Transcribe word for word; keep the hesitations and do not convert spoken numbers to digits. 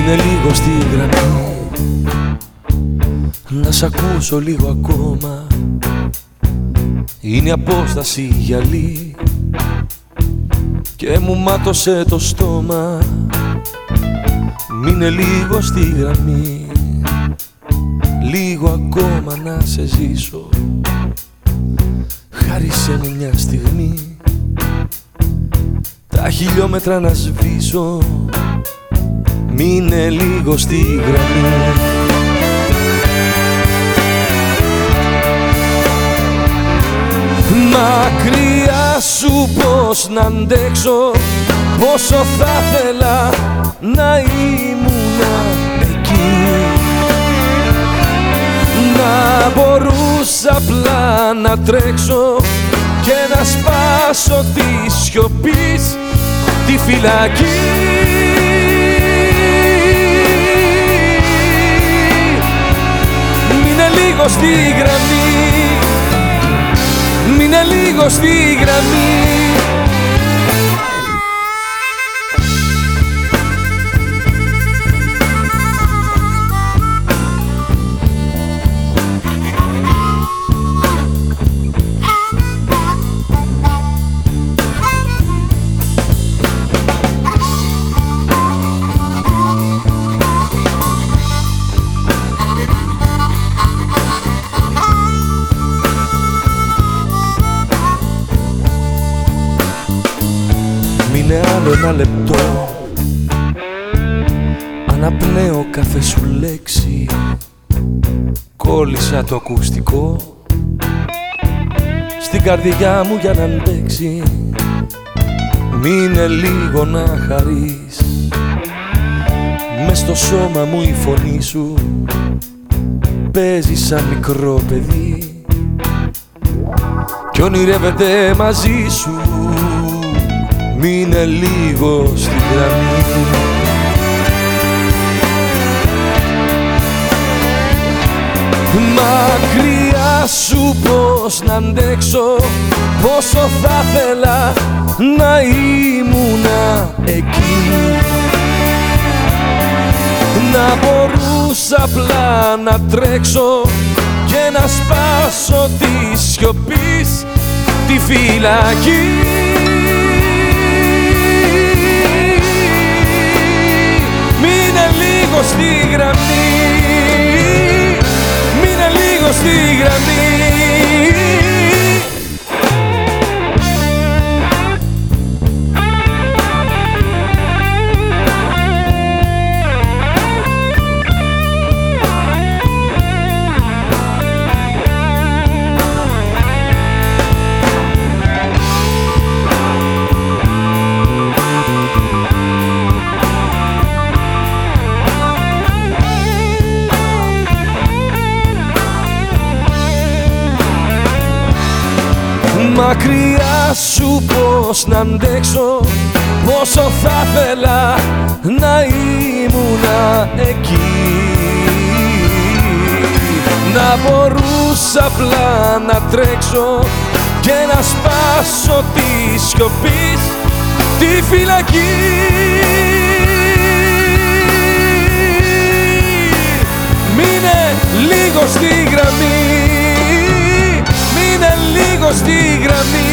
Μείνε λίγο στη γραμμή, να σ' ακούσω λίγο ακόμα. Είναι η απόσταση γυαλί και μου μάτωσε το στόμα. Μείνε λίγο στη γραμμή, λίγο ακόμα να σε ζήσω. Χάρισε μου μια στιγμή, τα χιλιόμετρα να σβήσω. Μείνε λίγο στη γραμμή. Μακριά σου πως να αντέξω, πόσο θα θέλα να ήμουνα εκεί. Να μπορούσα απλά να τρέξω και να σπάσω τη σιωπή τη φυλακή. Μείνε λίγο στη γραμμή, μείνε λίγο στη γραμμή. Μείνε άλλο ένα λεπτό, αναπνέω κάθε σου λέξη. Κόλλησα το ακουστικό στην καρδιά μου για να αντέξει. Μείνε λίγο να χαρείς, μες στο σώμα μου η φωνή σου παίζει σαν μικρό παιδί κι ονειρεύεται μαζί σου. Μείνε λίγο στη γραμμή. Μακριά σου πως να αντέξω, πόσο θα θέλα να ήμουνα εκεί. Να μπορούσα απλά να τρέξω και να σπάσω τη σιωπή τη φυλακή. Λίγο στη γραμμή, μείνε λίγο στη γραμμή. Μακριά σου πως να αντέξω, πόσο θα θέλα να ήμουνα εκεί. Να μπορούσα απλά να τρέξω και να σπάσω τη σιωπή τη φυλακή. Μείνε λίγο στη γραμμή, μείνε λίγο στη γραμμή.